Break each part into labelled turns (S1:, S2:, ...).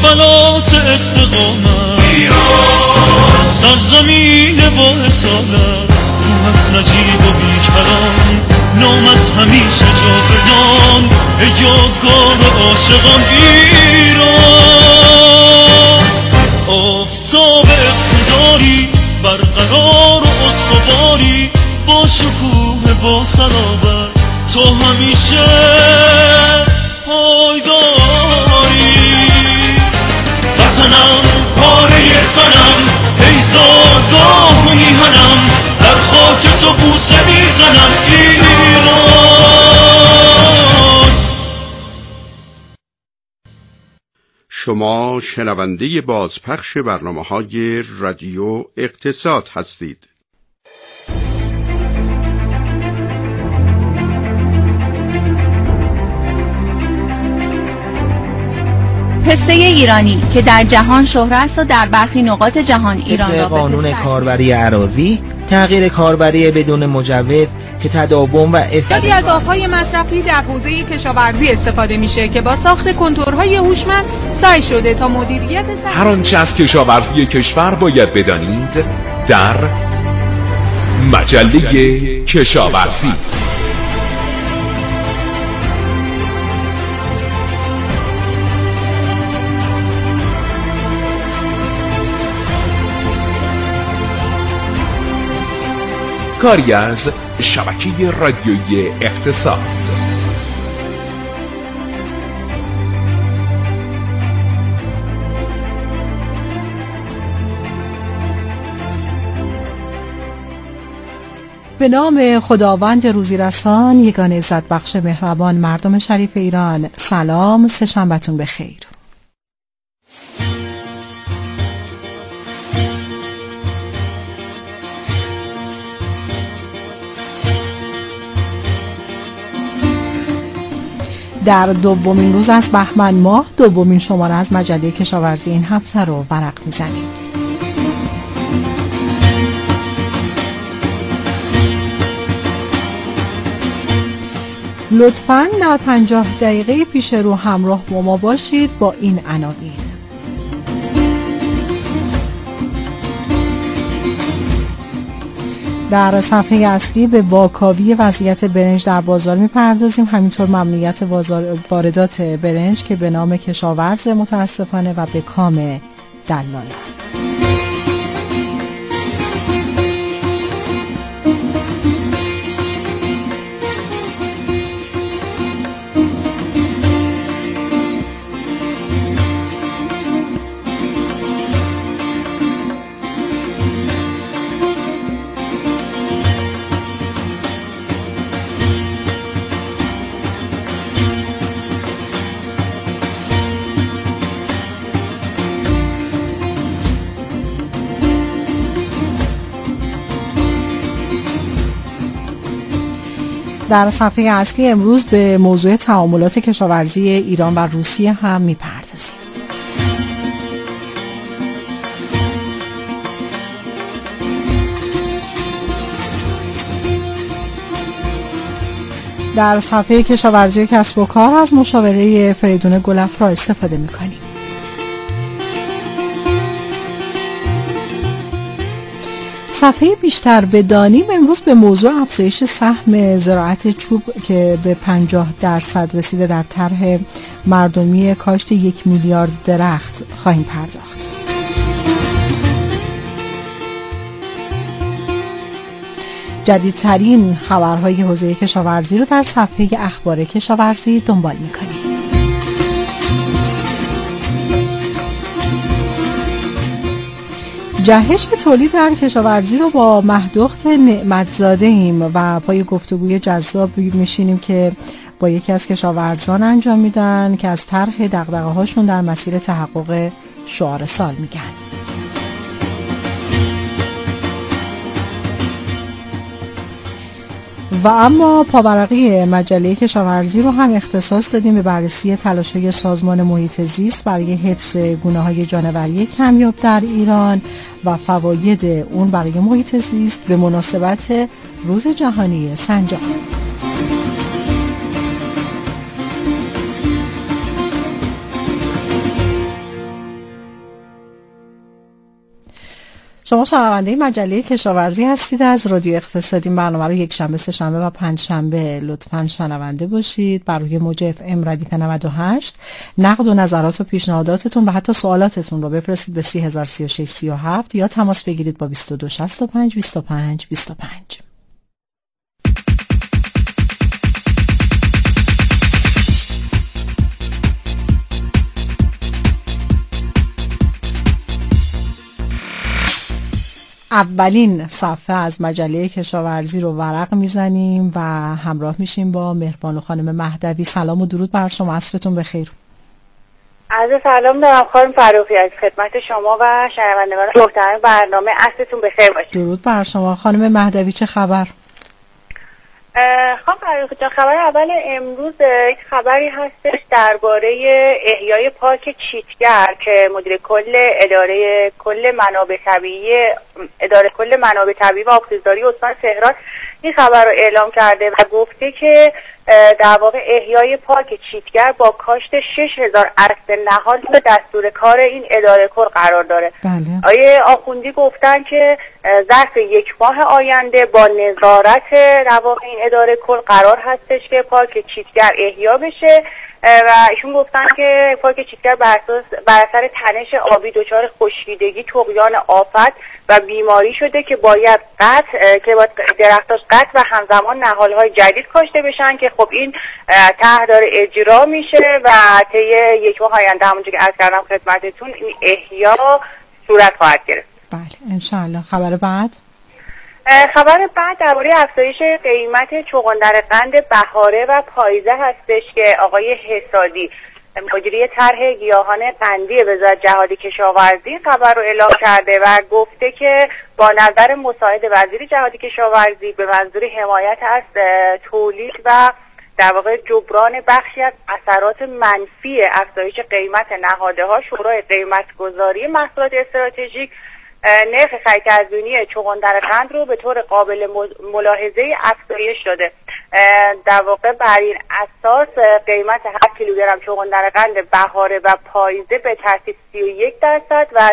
S1: حملات استقامت ایران، سرزمین با اصالت، روحت نجیب و بیکران، نامت همیشه جا بدان، ای یادگار عاشقان ایران. آفتاب اقتداری، برقرار و استواری، با شکوه با صلابت، تو همیشه پایداری. وطنم پاره تنم، ای زادگاه و میهنم، در خاک تو بوسه میزنم ایران.
S2: شما شنونده بازپخش برنامه‌های رادیو اقتصاد هستید.
S3: پسته ایرانی که در جهان شهرت است و در برخی نقاط جهان ایران را به
S4: قانون کاربری اراضی، تغییر کاربری بدون مجوز که تداوم و
S5: استفاده از آب‌های مصرفی در حوزه کشاورزی استفاده میشه که با ساخت کنتورهای هوشمند سعی شده تا مدیریت
S6: هر آنچه از کشاورزی کشور باید بدانید در مجله کشاورزی. کاری از شبکه رادیویی اقتصاد.
S7: به نام خداوند روزی رسان، یگانه عزت بخش مهربان، مردم شریف ایران، سلام، سه‌شنبه‌تون بخیر. در دومین روز از بهمن ماه، دومین شماره از مجله کشاورزی این هفته رو ورق میزنیم. لطفاً در 50 دقیقه پیش رو همراه با ما باشید با این عناوین. در صفحه اصلی به واکاوی وضعیت برنج در بازار میپردازیم، همینطور ممنوعیت واردات برنج که به نام کشاورز متاسفانه و به کام دلال. در صفحه اصلی امروز به موضوع تعاملات کشاورزی ایران و روسیه هم میپردازیم. در صفحه کشاورزی کسب و کار از مشاوره فریدون گلفرا استفاده میکنیم. صفحه بیشتر بدانیم امروز به موضوع افزایش سهم زراعت چوب که به 50% رسیده در طرح مردمی کاشت 1 میلیارد درخت خواهیم پرداخت. جدیدترین خبرهای حوزه کشاورزی رو در صفحه اخبار کشاورزی دنبال می‌کنیم. جهش تولید در کشاورزی رو با مهدخت نعمتزاده ایم و پای گفتگوی جذاب میشینیم که با یکی از کشاورزان انجام میدن که از طرح دغدغه‌هاشون در مسیر تحقق شعار سال میگن. و اما پاورقی مجله کشاورزی رو هم اختصاص دادیم به بررسی تلاش‌های سازمان محیط زیست برای حفظ گونه‌های جانوری کمیاب در ایران و فواید اون برای محیط زیست به مناسبت روز جهانی سنجاب. شما شنونده مجله کشاورزی هستید از رادیو اقتصادی. برنامه رو یک شنبه، سه شنبه و پنج شنبه لطفاً شنونده باشید. بر روی موج اف ام ردیف 98 نقد و نظرات و پیشنهاداتتون و حتی سوالاتتون رو بفرستید به 303637 یا تماس بگیرید با 2265 25 25. اولین صفحه از مجله کشاورزی رو ورق میزنیم و همراه میشیم با مهربانو خانم مهدوی. سلام و درود بر شما، عصرتون بخیر.
S8: عرض سلام دارم خانم فروخی از خدمت شما و شنوندگان محترم برنامه. عصرتون بخیر باشه.
S7: درود بر شما خانم مهدوی، چه خبر؟
S8: خانم فروخی جان، خبر اول امروز یک خبری هستش درباره احیای پارک چیتگر که مدیر کل اداره کل منابع طبیعی و آبخیزداری استان تهران این خبر رو اعلام کرده و گفته که در واقع احیای پارک چیتگر با کاشت 6000 اسب نهال به دستور کار این اداره کل قرار داره.
S7: بله.
S8: آیه آخوندی گفتن که ظرف یک ماه آینده با نظارت در واقع این اداره کل قرار هستش که پارک چیتگر احیا بشه و ایشون گفتن که پارک چیتگر بر اثر تنش آبی دچار خشکیدگی، طغیان آفت و بیماری شده که باید درختاش قطع و همزمان نهال‌های جدید کاشته بشن که خب این طرح داره اجرا میشه و طی یک ماه آینده همونجوری که عرض کردم خدمتتون این احیا صورت خواهد گرفت.
S7: بله انشاءالله.
S8: خبر بعد درباره افزایش قیمت چغندر قند بهاره و پاییزه هستش که آقای حسادی مدیری طرح گیاهان قندی وزارت جهادی کشاورزی خبر رو اعلام کرده و گفته که با نظر مساعد وزیر جهادی کشاورزی به منظور حمایت از تولید و در واقع جبران بخشی از اثرات منفی افزایش قیمت نهاده‌ها، شورای قیمت‌گذاری محصولات استراتژیک نرخ خرید تزمینی چغندر قند رو به طور قابل ملاحظه افزایش داده. در واقع بر این اساس قیمت 7 کیلوگرم چغندر قند بهاره و پاییزه به ترتیب 31% و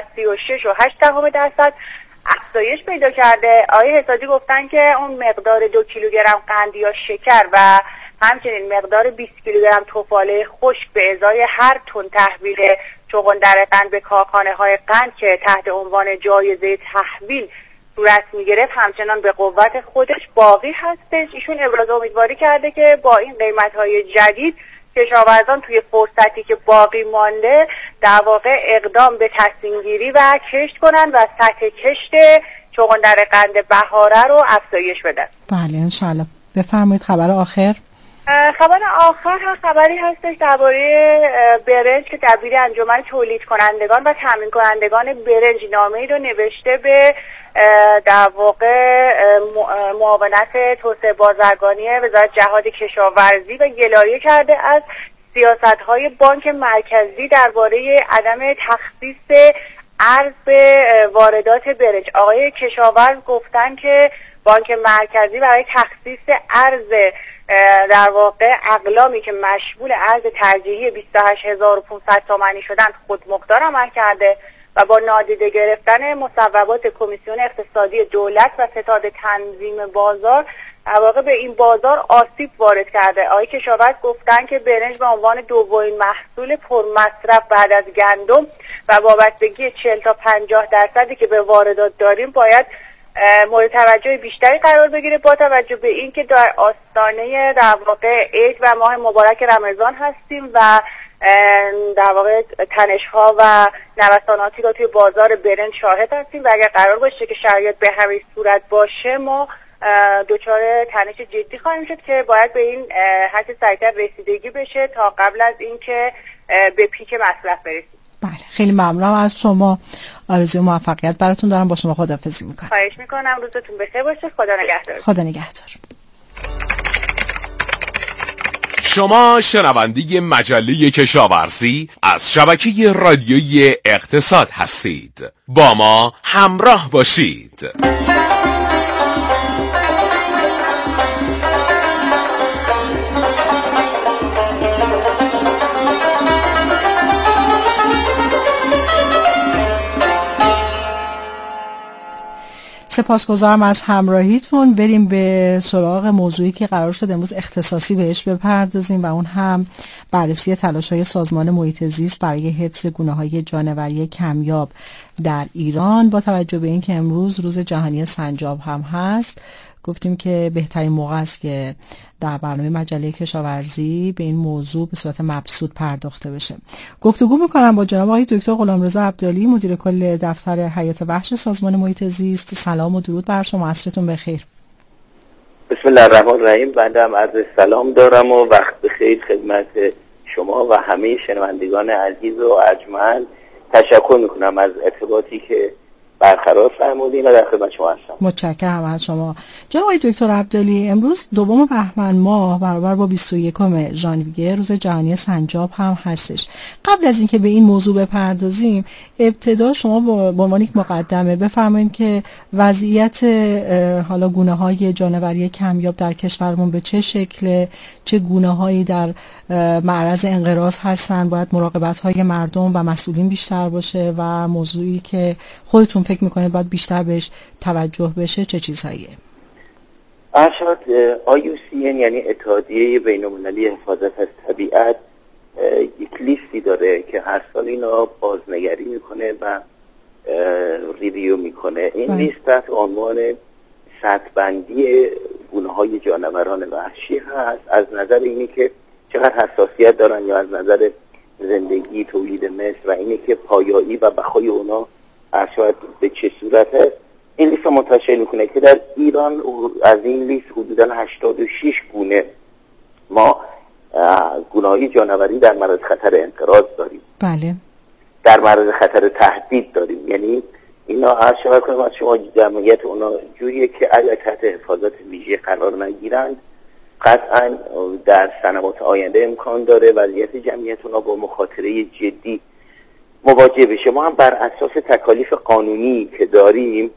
S8: 36.8% افزایش پیدا کرده. آقای حسادی گفتن که اون مقدار 2 کیلوگرم قند یا شکر و همچنین مقدار 20 کیلوگرم توفاله خشک به ازای هر تن تحویل چغندر قند به کارخانه‌های قند که تحت عنوان جایزه تحویل صورت می‌گرفت همچنان به قوت خودش باقی هستش. ایشون ابراز امیدواری کرده که با این قیمت‌های جدید کشاورزان توی فرصتی که باقی مانده در واقع اقدام به تصمیم‌گیری و کشت کنن و سطح کشت چغندر قند بهاره رو افزایش بدن.
S7: بله انشاءالله. بفرمایید خبر آخر.
S8: خبر آخر هم خبری هستش درباره برنج که دبیر انجمن تولید کنندگان و تامین کنندگان برنج نامه‌ای رو نوشته به در واقع معاونت توسعه بازرگانی وزارت جهادی کشاورزی و گلایه کرده از سیاست‌های بانک مرکزی درباره عدم تخصیص ارز واردات برنج. آقای کشاورز گفتن که بانک مرکزی برای تخصیص ارز در واقع اقلامی که مشمول ارز ترجیحی 28500 تومانی شدن خودمختار عمل کرده و با نادیده گرفتن مصوبات کمیسیون اقتصادی دولت و ستاد تنظیم بازار در واقع به این بازار آسیب وارد کرده. آقای کشاورز گفتن که برنج به عنوان دومین محصول پرمصرف بعد از گندم و وابستگی 40 تا 50% که به واردات داریم باید مورد توجه بیشتری قرار بگیره با توجه به اینکه در آستانه در واقع عید و ماه مبارک رمضان هستیم و در واقع تنش‌ها و نوساناتی رو توی بازار برنج شاهد هستیم و اگر قرار باشه که شرایط به همین صورت باشه ما دچار تنش جدی خواهیم شد که باید به این حد سریعتر رسیدگی بشه تا قبل از اینکه به پیک مصرف برسیم.
S7: بله خیلی ممنونم از شما. آرزوی موفقیت براتون دارم. با شما خداحافظی میکنم.
S8: خواهش میکنم. روزتون بخیر باشه. خدا نگهدار.
S7: خدا نگهدار.
S6: شما شنونده مجله کشاورزی از شبکه رادیویی اقتصاد هستید. با ما همراه باشید.
S7: سپاسگزارم از همراهیتون. بریم به سراغ موضوعی که قرار شد امروز اختصاصی بهش بپردازیم و اون هم بررسی تلاش‌های سازمان محیط زیست برای حفظ گونه‌های جانوری کمیاب در ایران. با توجه به اینکه امروز روز جهانی سنجاب هم هست، گفتیم که بهترین موقع است که در برنامه مجله کشاورزی به این موضوع به صورت مبسوط پرداخته بشه. گفتگو میکنم با جناب آقای دکتر غلامرضا عبدالی، مدیر کل دفتر حیات وحش سازمان محیط زیست. سلام و درود بر شما، عصرتون بخیر.
S9: بسم الله الرحمن الرحیم. بنده هم عرض سلام دارم و وقت بخیر خدمت شما و همه شنوندگان عزیز و ارجمند. تشکر میکنم از ارتباطی که برقرار فرمودین و در خدمت شما هستم.
S7: متشکرم از شما. جناب آقای دکتر عبدالی، امروز 2 بهمن ماه برابر با 21 ژانویه روز جهانی سنجاب هم هستش. قبل از اینکه به این موضوع بپردازیم، ابتدا شما به عنوان یک مقدمه بفرمایید که وضعیت حالا گونه‌های جانوری کمیاب در کشورمون به چه شکله، چه گونه‌هایی در معرض انقراض هستن، باید مراقبت‌های مردم و مسئولین بیشتر باشه و موضوعی که خودتون فکر میکنید باید بیشتر بهش توجه بشه چه چیزهاییه؟
S9: ارشاد IUCN یعنی اتحادیه بین‌المللی حفاظت از طبیعت یک لیستی داره که هر سال اینا بازنگری میکنه و ریویو میکنه. این لیست تحت عنوان سطح‌بندی گونه‌های جانوران وحشی هست، از نظر اینی که چقدر حساسیت دارن یا از نظر زندگی، تولید مثل و اینی که پایایی و بقای اونا ارشاد به چه صورته. این لیست منتشر میکنه که در ایران از این لیست حدوداً 86 گونه ما گونه‌های جانوری در معرض خطر انقراض داریم.
S7: بله.
S9: در معرض خطر تهدید داریم. یعنی اینا ارشاد کنم از شما جمعیت اونا جوریه که اگر تحت حفاظت ویژه قرار نگیرند قطعاً در سنوات آینده امکان داره وضعیت جمعیت اونا با مخاطره جدی مواجه بشه. ما هم بر اساس تکالیف قانونی که داریم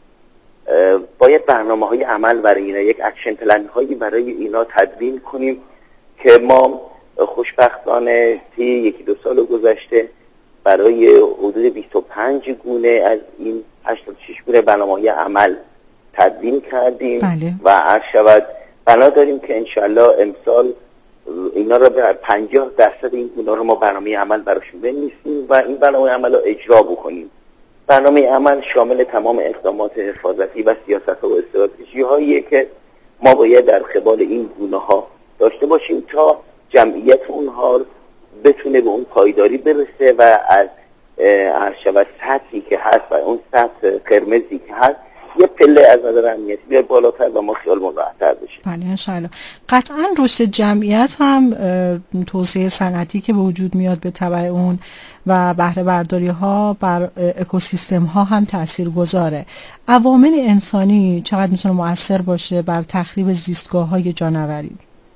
S9: باید برنامه‌های عمل برای اینا، یک اکشن پلن هایی برای اینا تدوین کنیم که ما خوشبختانه طی 1-2 سال گذشته برای حدود 25 گونه از این 86 گونه برنامه‌های عمل تدوین کردیم.
S7: بله.
S9: و عرض شود بنا داریم که انشالله امسال اینا رو به 50% این گونه رو ما برنامه عمل براشون بنویسیم و این برنامه عمل رو اجرا بکنیم. برنامه عمل شامل تمام اقدامات حفاظتی و سیاست و استراتژی هاییه که ما باید در قبال این گونه ها داشته باشیم تا جمعیت اونها بتونه به اون پایداری برسه و از عرشبت سطحی که هست و اون سطح قرمزی که هست یه پله از نظر امنیتی بیاد بالاتر و ما خیالمون راحت‌تر بشه.
S7: بله انشاءالله. قطعاً رشد جمعیت هم توسعه صنعتی که به وجود میاد به تبع اون و بهره برداری ها بر اکوسیستم ها هم تأثیر گذاره. عوامل انسانی چقدر میتونه مؤثر باشه بر تخریب زیستگاه های جانوری؟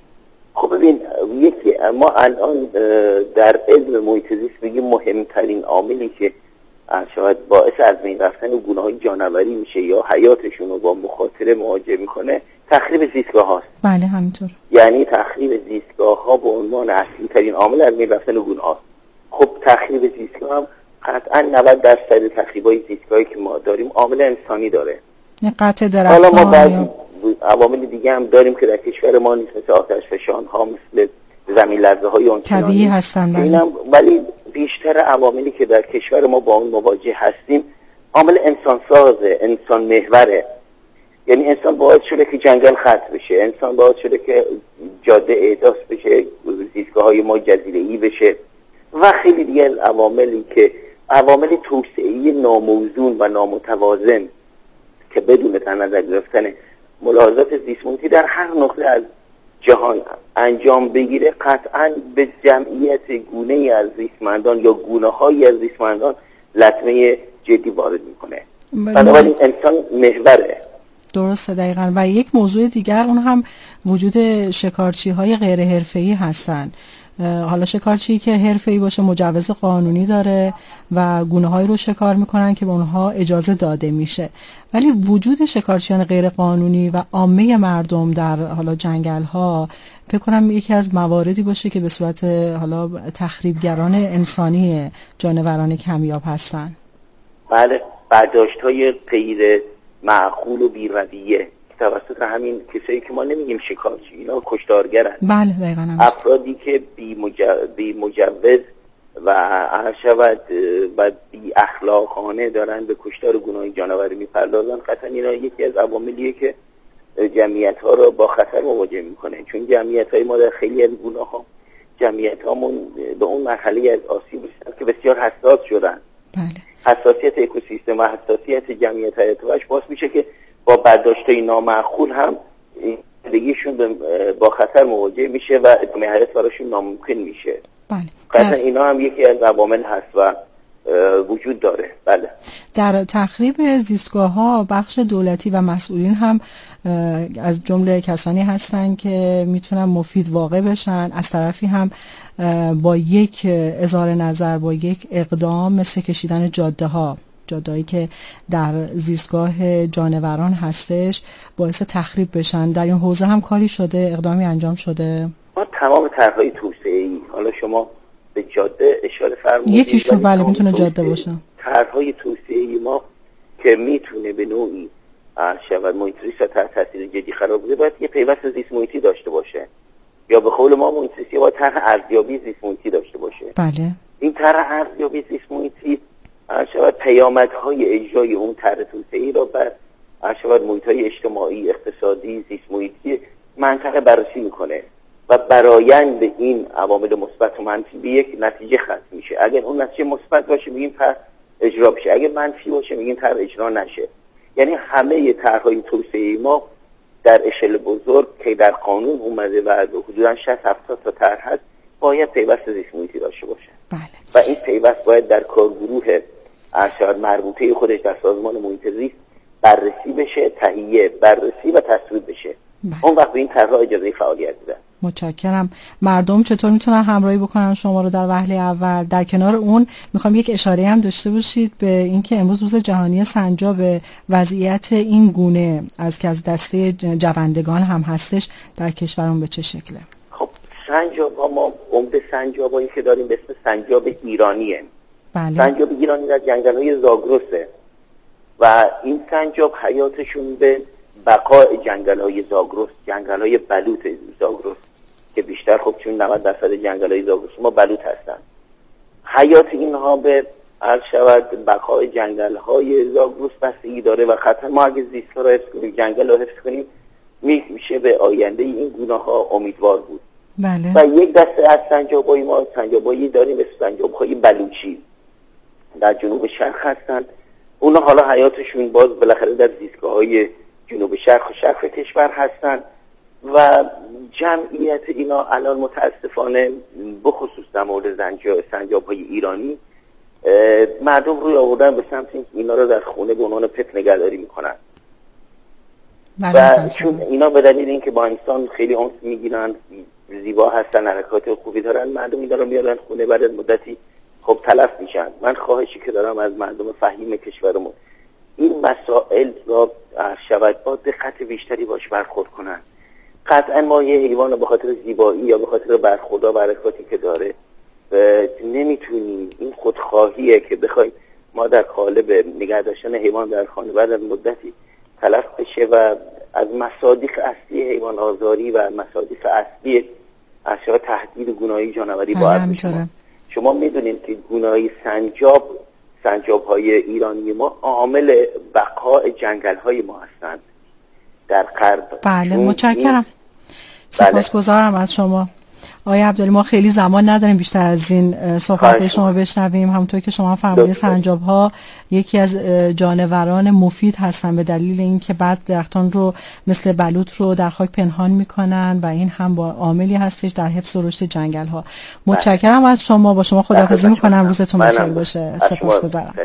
S9: خب ببین، یکی ما الان در علم محیط زیست بگیم مهمترین عاملی که شاید باعث از بین رفتن گونه‌های جانوری میشه یا حیاتشون رو با مخاطره مواجه میکنه تخریب زیستگاه هاست.
S7: بله همینطور.
S9: یعنی تخریب زیستگاه ها به عنوان اصلی ترین عامل از بین رفتن گونه هاست. خب تخریب زیستگاه هم قطعا 90% تخریب‌های زیستگاهی که ما داریم عامل انسانی داره.
S7: قطع درختان.
S9: حالا ما بعضی عوامل دیگه هم داریم که در کشور ما نیست، مثل آتش فشان ها، مثل زمین لرزه های آنچنانی
S7: طبیعی هستن.
S9: ولی بیشتر عواملی که در کشور ما با اون مواجه هستیم عامل انسان سازه، انسان محوره. یعنی انسان باعث شده که جنگل خط بشه، انسان باعث شده که جاده احداث بشه، زیستگاه های ما جزیره‌ای بشه و خیلی دیگه عواملی که عوامل توسعه‌ای ناموزون و نامتوازن که بدون در نظر گرفتن ملاحظات زیست‌محیطی در هر نقطه از جهان انجام بگیره قطعاً به جمعیت گونه‌ای از زیستمندان یا گونه‌هایی از زیستمندان لطمه جدی وارد میکنه. بنابراین انسان محوره.
S7: درسته دقیقاً. و یک موضوع دیگر اون هم وجود شکارچی‌های غیر حرفه‌ای هستن. حالا شکارچی که حرفه‌ای باشه مجوز قانونی داره و گونه‌هایی رو شکار میکنن که به اونها اجازه داده میشه، ولی وجود شکارچیان غیر قانونی و عامه مردم در حالا جنگل‌ها فکر کنم یکی از مواردی باشه که به صورت حالا تخریبگران انسانی جانوران کمیاب هستن.
S9: بله، برداشت‌های غیر معقول و بی‌رویه توسط همین کسایی که ما نمیگیم شکارچی، اینا کشتارگرن.
S7: بله دقیقاً.
S9: افرادی که بی مجوز و هر شود و بی اخلاقانه دارن به کشتار گناه جانوری میپردازن، قطعا اینا یکی از عواملیه که جمعیت ها رو با خطر مواجه میکنه، چون جمعیت های ما در خیلی از گناه ها جمعیت هامون به اون مرحله از آسیب رسیدن که بسیار حساس شدن.
S7: بله.
S9: حساسیت اکوسیستم و حساسیت جمعیت های اتباعش باعث میشه که با برداشت‌های نامعقول هم زندگیشون با خطر مواجه میشه و ادامه حیات براشون ناممکن میشه.
S7: بله.
S9: قطعا اینا هم یکی از عوامل هست و وجود داره. بله.
S7: در تخریب زیستگاه‌ها بخش دولتی و مسئولین هم از جمله کسانی هستند که میتونن مفید واقع بشن، از طرفی هم با یک اظهار نظر، با یک اقدام مثل کشیدن جاده‌هایی که در زیستگاه جانوران هستش باعث تخریب بشن. در این حوزه هم کاری شده، اقدامی انجام شده؟
S9: ما تمام طرح‌های توسعه‌ای، حالا شما به جاده اشاره فرمودید،
S7: یکیش رو بله میتونه جاده باشه.
S9: طرح‌های توسعه‌ای ما که میتونه به نوعی شود محیط زیست را تحت تاثیر جدی قرار بده، باید یه پیوست زیست محیطی داشته باشه، یا به قول ما محیط زیستی باید طرح ارزیابی زیست محیطی داشته باشه.
S7: بله. این
S9: طرح ارزیابی زیست محیطی شود پیامدهای اجرای اون طرح توسعه‌ای را بر شود محیط‌های اجتماعی، اقتصادی، زیست محیطی منطقه بررسی میکنه و برآیند این عوامل مثبت و منفی به یک نتیجه ختم میشه. اگر اون نتیجه مثبت باشه میگیم طرح اجرا بشه، اگر منفی باشه میگیم طرح اجرا نشه. یعنی همه طرح‌های توسعه‌ای ما در اشل بزرگ که در قانون اومده و حدوداً 60-70 تا طرح هست باید پیوست زیست محیطی داشته باشه.
S7: بله.
S9: و این پیوست باید در کارگروه ارشاد مربوطه خودش در سازمان محیط زیست بررسی بشه، تهیه، بررسی و تصویب بشه. اون وقت به این طرح‌ها اجازه فعالیت میدن.
S7: متشکرم. مردم چطور میتونن همراهی بکنن شما رو در وهله اول؟ در کنار اون میخوام یک اشاره هم داشته باشید به اینکه امروز روز جهانی سنجاب، وضعیت این گونه از که از دسته جوندگان هم هستش در کشورمون به چه شکله؟
S9: خب سنجاب ها ما عمده سنجابایی که داریم به اسم سنجاب ایرانیه.
S7: بله.
S9: سنجاب ایرانی در جنگل‌های زاگرسه و این سنجاب حیاتشون به بقای جنگل‌های زاگرس، جنگل‌های بلوط زاگرس که بیشتر خب چون 90% جنگل‌های زاگرس ما بلوط هستن، حیات اینها به عرض شود بقای جنگل‌های زاگرس بستگی داره و قطعا ما اگه زیست‌ها رو حفظ کنیم، جنگل رو حفظ کنیم، میشه به آینده این گونه‌ها امیدوار بود.
S7: بله.
S9: و یک دسته از سنجاب‌های ما سنجاب‌هایی داریم به سنجاب‌های بلوچی در جنوب شرق هستن. اونا حالا حیاتشون باز بالاخره در زیستگاه‌های جنوب شرق و شرق کشور هستن و جمعیت اینا الان متاسفانه بخصوص در مورد سنجاب‌های ایرانی مردم روی آوردن به سمت اینا رو در خونه به عنوان پت نگهداری میکنن و چون اینا به دلیل اینکه با انسان خیلی انس میگیرن، زیبا هستن، حرکات خوبی دارن، مردم اینا رو میارن خونه، بعد از مدتی خب تلف میشن. من خواهشی که دارم از مردم فهیم کشورمون این مسائل را شود با دقت بیشتری باش برخورد کنن. قطعا ما یه حیوان به خاطر زیبایی یا به خاطر برخورد و حرکاتی که داره نمیتونیم، این خودخواهیه که بخوایم ما در قالب نگه داشتن حیوان در خانه بعد از مدتی تلف بشه و از مصادیق اصلی حیوان آزاری و مصادیق اصلی اشیاء تهدید گونه‌های جانوری باید بشه. شما میدونید که گونه‌های سنجاب‌های ایرانی ما عامل بقای جنگل‌های ما هستند در غرب.
S7: بله متشکرم. سپاسگزارم از شما آقای عبدعلی. ما خیلی زمان نداریم بیشتر از این صحبت شما بشنویم. همونطور که شما فرمودید سنجاب‌ها یکی از جانوران مفید هستن به دلیل اینکه بعض درختان رو مثل بلوط رو در خاک پنهان میکنن و این هم با عاملی هستش در حفظ و رشد جنگل‌ها. متشکرم از شما. با شما خداحافظی میکنم. روزتون بخیر باشه. سپاسگزارم.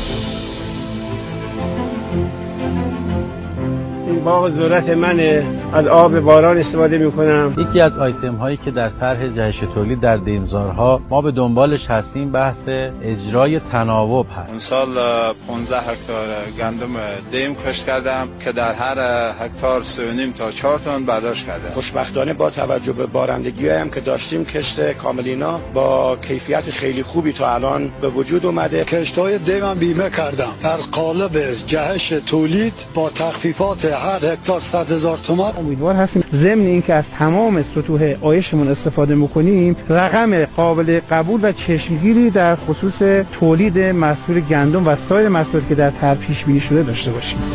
S10: باغ ذرت منه از آب باران استفاده میکنم.
S11: یکی از آیتم هایی که در طرح جهش تولید در دیمزارها ما به دنبالش هستیم بحث اجرای تناوب هست.
S12: اون سال 15 هکتار گندم دیم کاشت کردم که در هر هکتار 3.5 تا 4 تن برداشت کردم.
S10: خوشبختانه با توجه به بارندگی هم که داشتیم کشت کاملینا با کیفیت خیلی خوبی تا الان به وجود اومده.
S13: کشت‌های دیمم بیمه کردم در قالب جهش تولید با تخفیفات هر هکتار 100,000 تومان.
S10: امیدوار هستیم ضمن اینکه از تمام سطوح آیشمون استفاده می‌کنیم رقم قابل قبول و چشمگیری در خصوص تولید محصول گندم و سایر محصولاتی که در طرح پیش بینی شده داشته باشیم.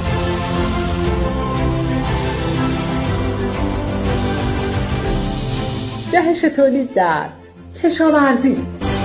S14: جهش تولید در کشاورزی.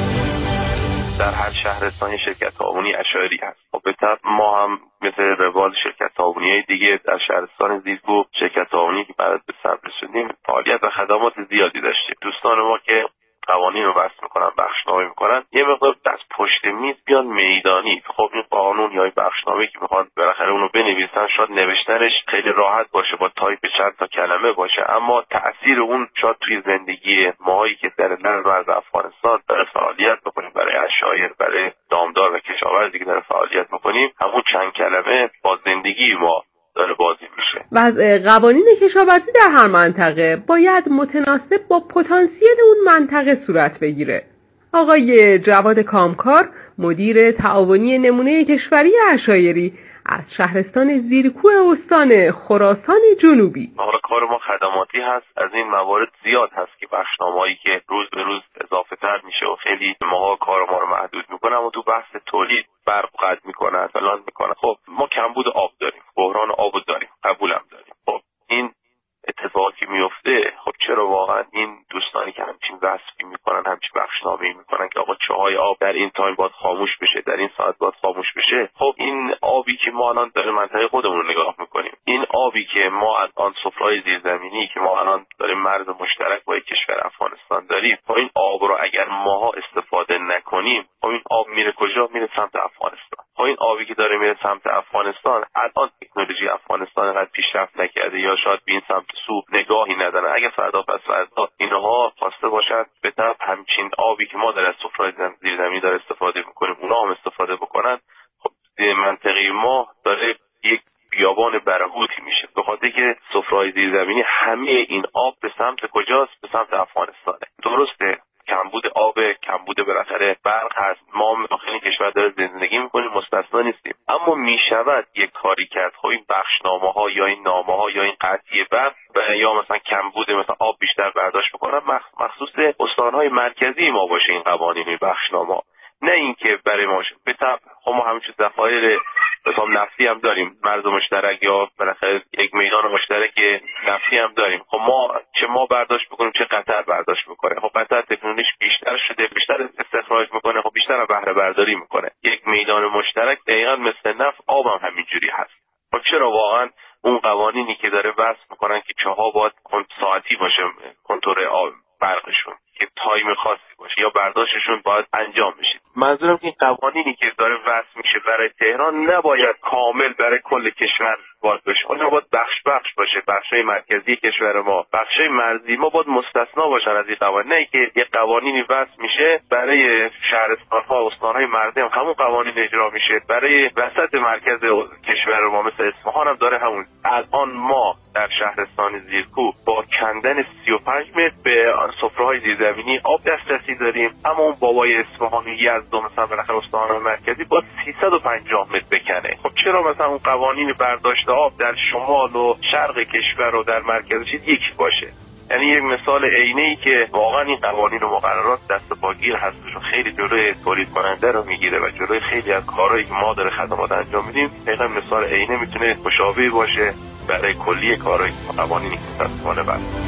S15: در هر شهرستانی شرکت تعاونی عشایری هست. خب به طب ما هم مثل روال شرکت تعاونی‌های دیگه در شهرستان زیرکو شرکت تعاونی که بعد به ثبت رسیدیم فعالیت و خدمات زیادی داشتیم. دوستان ما که قوانین رو بحث میکنن بخشنامه میکنن یه مقدار از پشت میز بیان میدانی. خب این قانون یا این بخشنامه که میخوان بالاخره اونو بنویسن شاید نوشتنش خیلی راحت باشه با تایپ چند تا کلمه باشه اما تأثیر اون شاید توی زندگی ماهایی که در مرز افغانستان داره فعالیت میکنیم برای عشایر برای دامدار و کشاورزی که داره فعالیت میکنیم همون چند کلمه با زندگی ما داره بازی میشه.
S14: وضع قوانین کشاورزی در هر منطقه باید متناسب با پتانسیل اون منطقه صورت بگیره. آقای جواد کامکار مدیر تعاونی نمونه کشوری عشایری از شهرستان زیرکو استان خراسان جنوبی.
S15: حالا کار ما خدماتی هست. از این موارد زیاد هست که بخشنامه‌ای که روز به روز اضافه تر میشه و خیلی ماها کار ما رو محدود میکنه اما تو بحث تولید برق قطع میکنن فلان میکنن. خب ما کمبود آب داریم بحران آب داریم قبولم داریم. خب این اتفاقی که میفته خب چرا واقعا این دوستانی که همچین وصفی میکنن همچین بخشنامه‌ای میکنن که آقا چاهای آب در این تایم باید خاموش بشه در این ساعت باید خاموش بشه. خب این آبی که ما الان داریم منطقه خودمون رو نگاه میکنیم این آبی که ما از آن سفره‌های زیرزمینی که ما الان داریم مرز مشترک با کشور افغانستان داریم خب این آب رو اگر ماها استفاده نکنیم خب این آب میره کجا؟ میره سمت افغانستان. خب این آبی که داره میره سمت افغانستان الان تکنولوژی افغانستان انقدر پیشرفت نکرده یا شاید به این سمت سو نگاهی ندارن. اگه فردا پس فردا اینها خواسته باشن به طرف همچین آبی که ما در از سفره‌های زیرزمینی داره استفاده میکنیم اونا هم استفاده بکنن خب منطقه ما داره یک بیابان برهوتی میشه به خاطر که سفره‌های زیرزمینی همه این آب به سمت کجاست؟ به سمت افغانستانه. درسته کمبود آب کمبود بالاخره برق هست ما داخل کشور داره زندگی میکنیم مستثنا نیستیم اما میشود یک کاری کرد. خب این بخشنامه‌ها یا این نامه‌ها یا این قطعی برق یا مثلا کمبود مثلا آب بیشتر برداشت بکنن مخصوص استان‌های مرکزی ما باشه این قوانین بخشنامه نه اینکه برای ما به طب خب ما همچین ذخایر مثلا نفتی هم داریم مرز مشترک یا بالاخره یک میدان مشترک نفتی هم داریم. خب ما چه ما برداشت میکنیم چه قطر برداشت میکنه. خب قطر تکنولوژیش بیشتر شده بیشتر استخراج میکنه خب بیشتر بهره برداری میکنه. یک میدان مشترک دقیقاً مثل نفت آب هم همینجوری هست. خب چرا واقعا اون قوانینی که داره وضع میکنن که چاها باید ساعتی باشه کنترل آب برقشون که تایم خاصی باشه یا برداشتشون باید انجام بشه. منظورم که این قوانینی که داره وضع میشه برای تهران نباید کامل برای کل کشور وارد بشه. اونها باید بخش باشه. بخشای مرکزی کشور ما بخشای مرزی ما باید مستثنا باشن از این قوانین. نه که یک قوانینی وضع میشه برای شهرستان‌ها و استان‌های مرزی هم همون قوانین اجرا میشه برای وسط مرکز کشور ما مثل اصفهان هم داره همون. الان ما در شهرستان زیرکو با کندن 35 متر به سفره‌های زیرزمینی آب دسترسی داریم اما اون بابای اصفهان یزد مثلا بالاخره استان مرکزی با 350 متر بکنه. خب چرا مثلا اون قوانین برداشت آب در شمال و شرق کشور و در مرکز چیز یکی باشه؟ یعنی یک مثال عینه‌ای که واقعا این قوانین و مقررات دست پاگیر هستش و خیلی جلوی تولید کننده رو میگیره و جلوی خیلی از کارهایی که ما داره خدمات انجام میدیم دقیقاً مثال عینه میتونه مشابه باشه برای کلی کارهایی که قوانینی که متأسفانه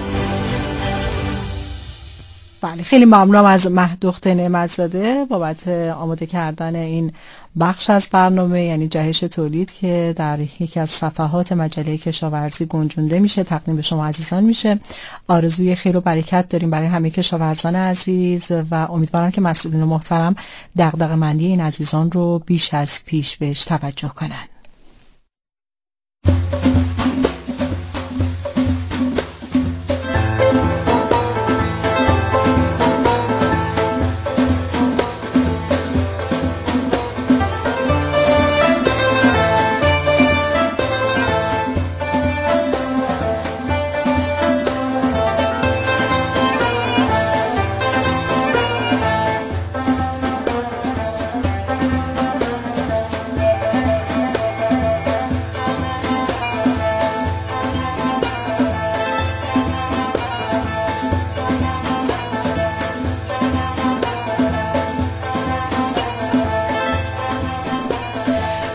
S7: بله خیلی ممنونم از مهدوخت نعمتزاده بابت آماده کردن این بخش از برنامه یعنی جهش تولید که در یکی از صفحات مجله کشاورزی گنجونده میشه تقدیم به شما عزیزان میشه. آرزوی خیر و برکت داریم برای همه کشاورزان عزیز و امیدوارم که مسئولین محترم دغدغه‌مندی این عزیزان رو بیش از پیش بهش توجه کنن.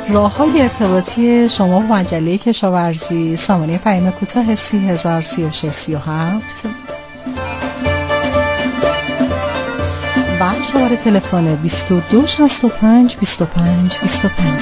S7: راه‌های ارتباطی شما با مجله کشاورزی: سامانه پیام کوتاه 303637 و شماره تلفن 2265 25 25.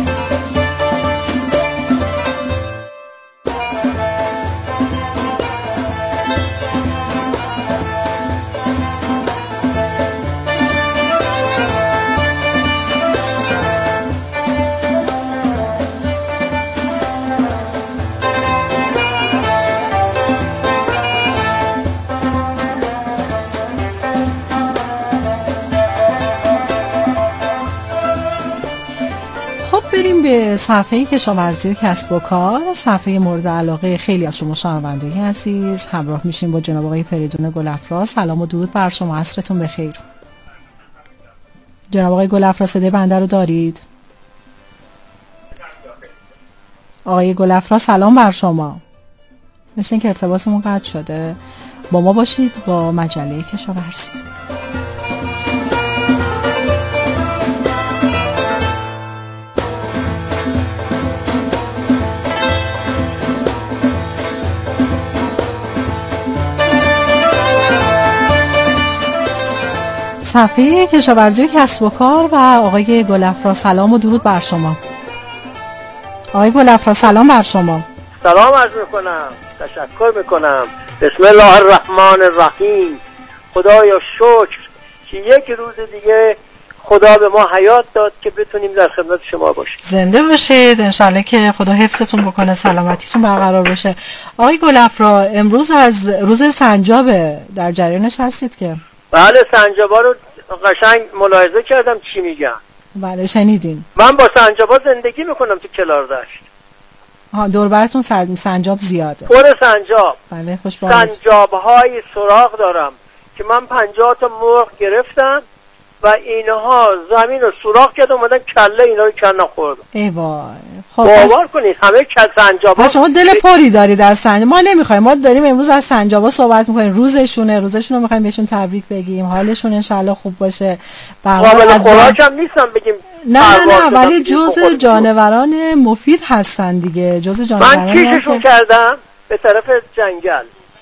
S7: به صفحه کشاورزی و کسب و کار، صفحه مورد علاقه خیلی از شما شنوندگان عزیز. همراه میشیم با جناب آقای فریدون گلافرا. سلام و درود بر شما، عصرتون بخیر. جناب آقای گلافرا صدای بنده رو دارید؟ آقای گلافرا سلام بر شما. مثل اینکه ارتباطمون قطع شده. با ما باشید با مجله کشاورزی. صفحه کشاورزی و کسب و کار و آقای گلافرا. سلام و درود بر شما. آقای گلافرا سلام بر شما.
S16: سلام عرض میکنم، تشکر میکنم. بسم الله الرحمن الرحیم. خدایا شکر که یک روز دیگه خدا به ما حیات داد که بتونیم در خدمت شما باشیم.
S7: زنده باشید انشالله که خدا حفظتون بکنه، سلامتیتون برقرار بشه. آقای گلافرا امروز از روز سنجابه، در جریانش هستید که؟
S16: بله، سنجابا رو قشنگ ملاحظه کردم چی میگن.
S7: بله شنیدین.
S16: من با سنجابا زندگی میکنم تو کلاردشت.
S7: دور براتون سنجاب زیاده.
S16: پر سنجاب.
S7: بله خوش باید.
S16: سنجابهای سراغ دارم که من 50 تا مرغ گرفتم و اینها زمین رو سوراخ کرد اومدن کله اینا رو کندن خوردن.
S7: ای وای. خب
S16: باور کنید همه سنجابا.
S7: شما دل پری دارید از سنجاب. ما نمیخوایم، ما داریم امروز از سنجابا صحبت میکنیم. روزشون رو میخوایم بهشون تبریک بگیم، حالشون انشالله خوب باشه.
S16: قابل خوراک هم نیستن بگیم.
S7: نه ولی جزء جانوران مفید هستن دیگه. جزء جانوران.
S16: من کیششون کردم به طرف جنگل.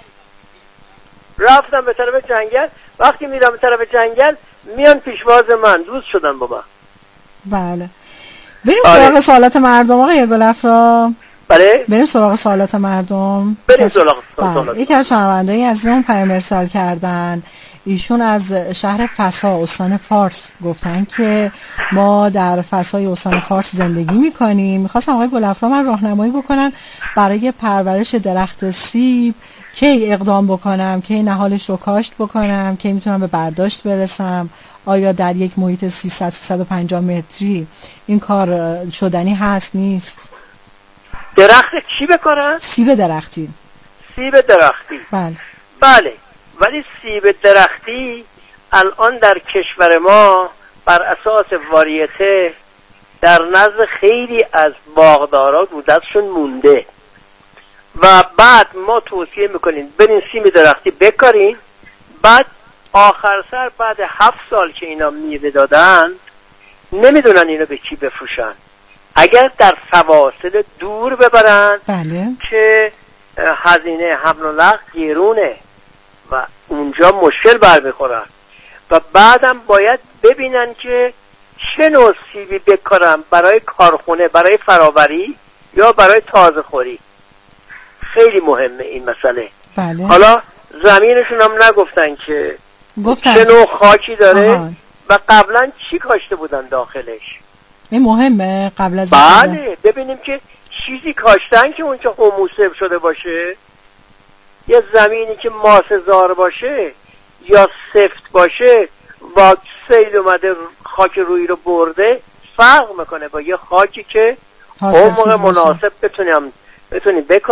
S16: رفتم به طرف جنگل. وقتی میرم به طرف جنگل میان پیشواز من، دوست شدن با من.
S7: بله. بریم سراغ سوالات مردم آقای گلافرا.
S16: بله.
S7: بریم سراغ سوالات مردم.
S16: بریم سراغ سوالات.
S7: یکی از شنونده‌ای عزیزمون پیام ارسال کردن. ایشون از شهر فسا استان فارس گفتن که ما در فسای استان فارس زندگی میکنیم. میخواستم آقای گلافرا من راهنمایی بکنن برای پرورش درخت سیب، کی اقدام بکنم، کی نهالش رو کاشت بکنم، کی میتونم به برداشت برسم، آیا در یک محیط 300-350 متری این کار شدنی هست نیست؟
S16: درخت چی بکنن؟
S7: سیب درختی.
S16: سیب درختی. بله. ولی سیب درختی الان در کشور ما بر اساس واریته در نزد خیلی از باغدارا رو دستشون مونده و بعد ما توصیه میکنیم برین سیب درختی بکارین، بعد آخر سر بعد 7 سال که اینا میوه دادن نمیدونن اینو به کی بفروشن. اگر در فواصل دور ببرن
S7: بله.
S16: که هزینه حمل و نقل گرونه و اونجا مشکل برمیخورن و بعدم باید ببینن که چه نوع سیبی بکارن، برای کارخونه، برای فراوری یا برای تازه خوری. خیلی مهمه این مسئله.
S7: بله.
S16: حالا زمینشون هم نگفتن که چه نوع خاکی داره و قبلا چی کاشته بودن داخلش.
S7: این مهمه قبل از
S16: بله ببینیم که چیزی کاشتن که اونجا حموسه شده باشه، یه زمینی که ماسه‌زار باشه یا سفت باشه و سیل اومده خاک روی رو برده فرق میکنه با یه خاکی که اون موقع مناسب بتونیم بکاریم